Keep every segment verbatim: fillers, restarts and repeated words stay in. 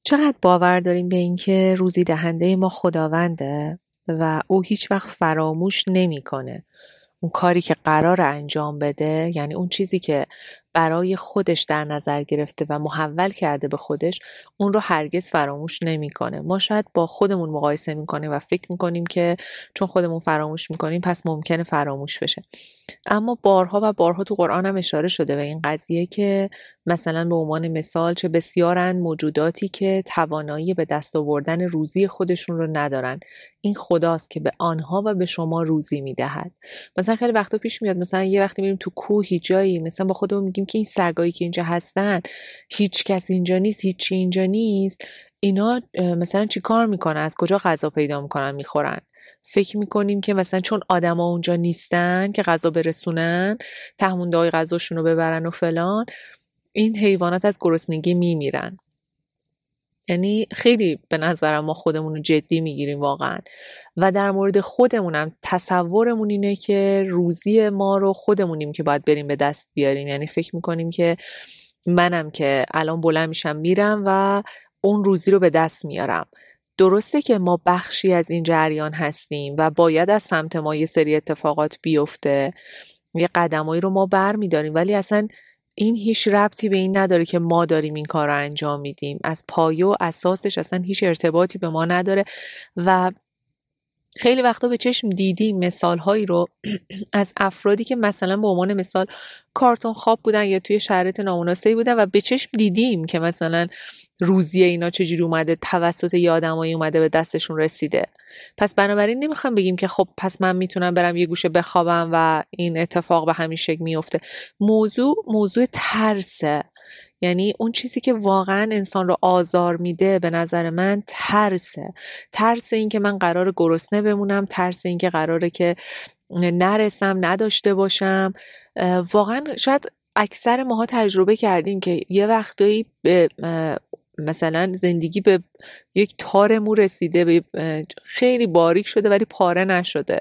چقدر باور داریم به اینکه روزی دهنده ما خداونده و او هیچ وقت فراموش نمیکنه اون کاری که قرار انجام بده، یعنی اون چیزی که برای خودش در نظر گرفته و محول کرده به خودش، اون رو هرگز فراموش نمیکنه. ما شاید با خودمون مقایسه میکنیم و فکر میکنیم که چون خودمون فراموش میکنیم پس ممکنه فراموش بشه، اما بارها و بارها تو قرآن هم اشاره شده به این قضیه که مثلا به عنوان مثال چه بسیارند موجوداتی که توانایی به دست آوردن روزی خودشون رو ندارن، این خداست که به آنها و به شما روزی میدهد. مثلا خیلی وقتا پیش میاد، مثلا یه وقتی میریم تو کوهی جایی، مثلا با خودمون میگیم که این سگایی که اینجا هستن هیچ کس اینجا نیست، هیچی اینجا نیست، اینا مثلا چی کار میکنن، از کجا غذا پیدا میکنن میخورن؟ فکر میکنیم که مثلا چون آدما اونجا نیستن که غذا برسونن، تهموندهای غذاشون رو ببرن و فلان، این حیوانات از گرسنگی میمیرن. یعنی خیلی به نظرم ما خودمون رو جدی میگیریم واقعا، و در مورد خودمونم تصورمون اینه که روزی ما رو خودمونیم که باید بریم به دست بیاریم. یعنی فکر میکنیم که منم که الان بلند میشم میرم و اون روزی رو به دست میارم. درسته که ما بخشی از این جریان هستیم و باید از سمت ما یه سری اتفاقات بیفته، یه قدمایی رو ما بر میداریم، ولی اصلا این هیچ ربطی به این نداره که ما داریم این کار رو انجام میدیم. از پایه و اساسش اصلا هیچ ارتباطی به ما نداره. و خیلی وقتا به چشم دیدیم مثالهایی رو از افرادی که مثلا به عنوان مثال کارتون خواب بودن یا توی شرایط نامناسبی بودن و به چشم دیدیم که مثلا روزیه اینا چجوری اومده توسط یه آدمایی اومده به دستشون رسیده. پس بنابراین نمیخوام بگیم که خب پس من میتونم برم یه گوشه بخوابم و این اتفاق به همین شکل میفته. موضوع موضوع ترسه. یعنی اون چیزی که واقعا انسان رو آزار میده به نظر من ترسه. ترس این که من قرار گرسنه بمونم، ترس این که قراره که نرسم، نداشته باشم. واقعا شاید اکثر ماها تجربه کردیم که یه وقتایی به مثلا زندگی به یک تار مو رسیده، به خیلی باریک شده ولی پاره نشده.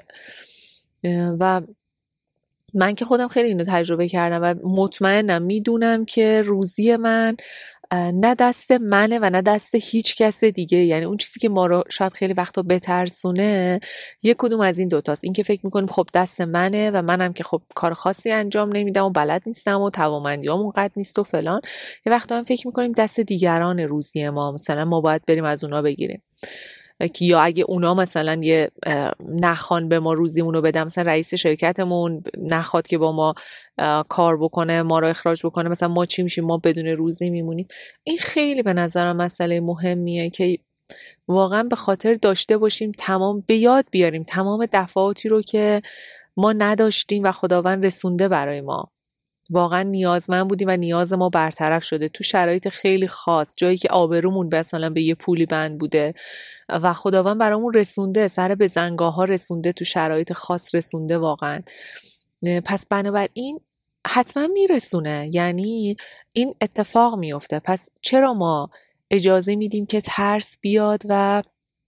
و من که خودم خیلی اینو تجربه کردم و مطمئنم، میدونم که روزی من نه دست منه و نه دست هیچ کس دیگه. یعنی اون چیزی که ما رو شاید خیلی وقتا بترسونه یک کدوم از این دوتاست. این که فکر میکنیم خب دست منه و منم که خب کار خاصی انجام نمیدم و بلد نیستم و توانمندیام اونقدر نیست و فلان. یه وقتا هم فکر میکنیم دست دیگران روزی ما، مثلا ما باید بریم از اونا بگیریم، که یا اگه اونا مثلا یه نخوان به ما روزیمونو بدن، مثلا رئیس شرکتمون نخواد که با ما کار بکنه، ما رو اخراج بکنه، مثلا ما چی میشیم؟ ما بدون روزی میمونیم. این خیلی به نظرم مسئله مهمیه که واقعا به خاطر داشته باشیم، تمام به یاد بیاریم تمام دفعاتی رو که ما نداشتیم و خداوند رسونده برای ما. واقعا نیازمند بودیم و نیاز ما برطرف شده تو شرایط خیلی خاص، جایی که آبرومون مثلا به یه پولی بند بوده و خداوند برامون رسونده، سر به زنگاه ها رسونده، تو شرایط خاص رسونده واقعا. پس بنابراین حتما میرسونه، یعنی این اتفاق میفته. پس چرا ما اجازه میدیم که ترس بیاد و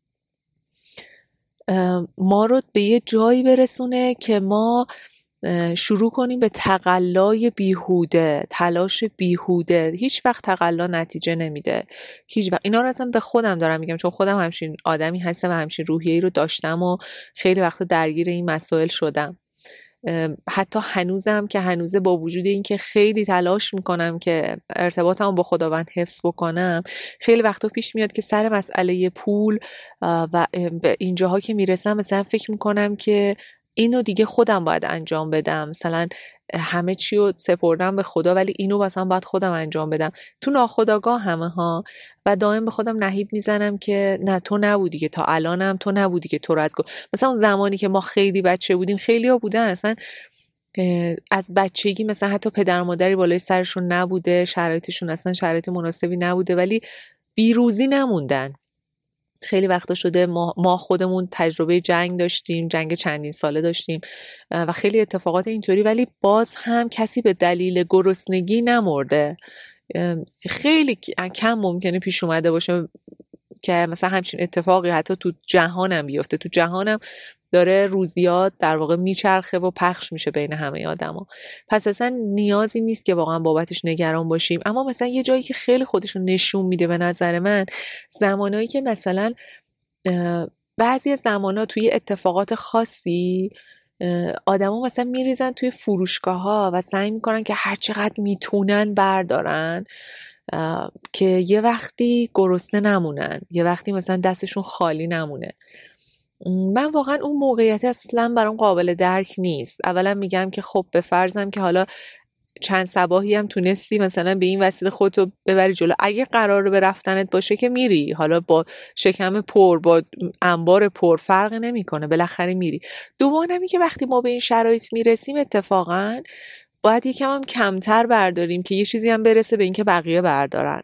ما رو به یه جایی برسونه که ما شروع کنیم به تقلای بیهوده، تلاش بیهوده؟ هیچ وقت تقلا نتیجه نمیده، هیچ وقت. اینا رو اصلا به خودم دارم میگم، چون خودم همچین آدمی هستم و همچین روحیه‌ای رو داشتم و خیلی وقت درگیر این مسائل شدم. حتی هنوزم که هنوزه با وجود این که خیلی تلاش میکنم که ارتباطمو با خداوند حفظ بکنم، خیلی وقتا پیش میاد که سر مسئله پول و به اینجاها که میرسم مثلا فکر میکنم که اینو دیگه خودم باید انجام بدم، مثلا همه چی رو سپردم به خدا ولی اینو مثلا باید خودم انجام بدم، تو ناخودآگاه همه ها. و دائم به خودم نهیب میزنم که نه، تو نبودی که تا الانم، تو نبودی که تو رو از گفت. مثلا اون زمانی که ما خیلی بچه بودیم، خیلی ها بودن اصلا از بچگی مثلا حتی پدر مادری بالای سرشون نبوده، شرایطشون اصلا شرایط مناسبی نبوده ولی بیروزی نموندن. خیلی وقتا شده ما, ما خودمون تجربه جنگ داشتیم، جنگ چندین ساله داشتیم و خیلی اتفاقات اینطوری، ولی باز هم کسی به دلیل گرسنگی نمرده. خیلی کم ممکنه پیش اومده باشه که مثلا همچین اتفاقی حتی تو جهانم بیفته. تو جهانم داره روزیات در واقع میچرخه و پخش میشه بین همه آدما. پس اصلا نیازی نیست که واقعا بابتش نگران باشیم. اما مثلا یه جایی که خیلی خودشون نشون میده به نظر من، زمانایی که مثلا بعضی زمانا توی اتفاقات خاصی آدما مثلا میریزن توی فروشگاه ها و سعی میکنن که هر چقدر میتونن بردارن که یه وقتی گرسنه نمونن، یه وقتی مثلا دستشون خالی نمونه. من واقعا اون موقعیت اصلا برام قابل درک نیست. اولا میگم که خب به فرضم که حالا چند صباحی هم تونستی مثلا به این وسیله خودتو ببری جلو، اگه قراره به رفتنت باشه که میری، حالا با شکم پر با انبار پر فرق نمیکنه، بالاخره میری. دوم اینه که وقتی ما به این شرایط میرسیم اتفاقا باید یکم هم کمتر برداریم که یه چیزی هم برسه به این که بقیه بردارن.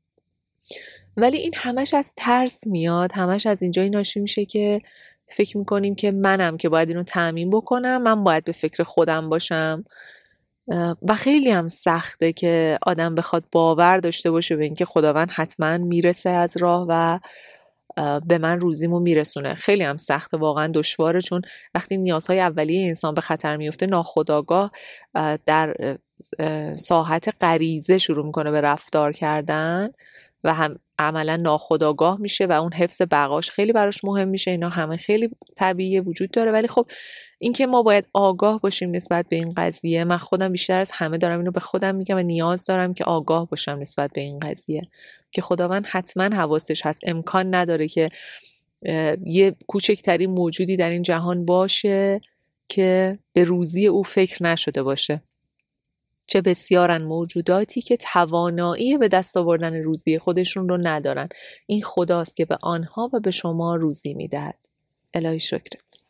ولی این همش از ترس میاد، همش از اینجایی ناشی میشه که فکر میکنیم که منم که باید اینو تأمین بکنم، من باید به فکر خودم باشم. و خیلی هم سخته که آدم بخواد باور داشته باشه به اینکه خداوند حتما میرسه از راه و به من روزیمو میرسونه. خیلی هم سخته، واقعا دشواره، چون وقتی نیازهای اولیه انسان به خطر میفته ناخودآگاه در ساحت غریزه شروع میکنه به رفتار کردن و هم عملا ناخودآگاه میشه و اون حفظ بقاش خیلی براش مهم میشه. اینا همه خیلی طبیعی وجود داره، ولی خب این که ما باید آگاه باشیم نسبت به این قضیه. من خودم بیشتر از همه دارم اینو به خودم میگم و نیاز دارم که آگاه باشم نسبت به این قضیه، که خداوند حتما حواسش هست. امکان نداره که یه کوچکترین موجودی در این جهان باشه که به روزی او فکر نشده باشه. چه بسیارن موجوداتی که توانایی به دست آوردن روزی خودشون رو ندارن. این خداست که به آنها و به شما روزی میدهد. الهی شکرت.